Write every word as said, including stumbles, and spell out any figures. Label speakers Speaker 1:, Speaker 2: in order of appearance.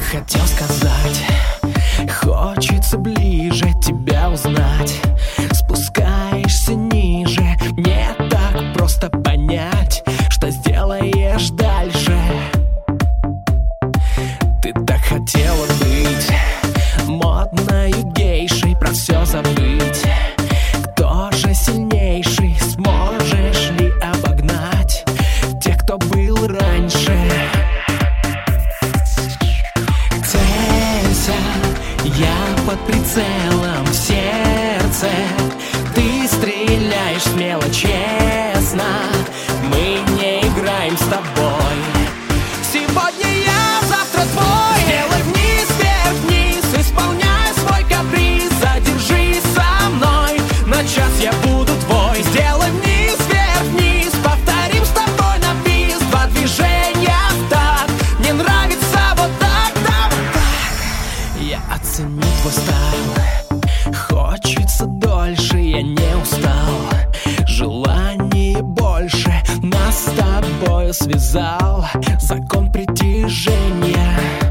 Speaker 1: хотел сказать, хочется ближе тебя узнать. Спускаешься ниже, мне так просто понять, что сделаешь дальше. Ты так хотела быть модною гейшей, про все забыть. Кто же сильнейший, сможешь ли обогнать тех, кто был раньше? Целься, я под прицелом в сердце. Ты стреляешь смело, честно. Мы не играем с тобой. Сегодня я, завтра твой. Сделай вниз, вверх, вниз, исполняй свой каприз. Задержись со мной, на час я буду твой. Сделай вниз, вверх, вниз, повторим с тобой на бис. Два движения в такт, мне нравится вот так, так, так. Я оценю твой стайл, хочется дольше, я не устал. Желание больше нас с тобою связал закон притяжения.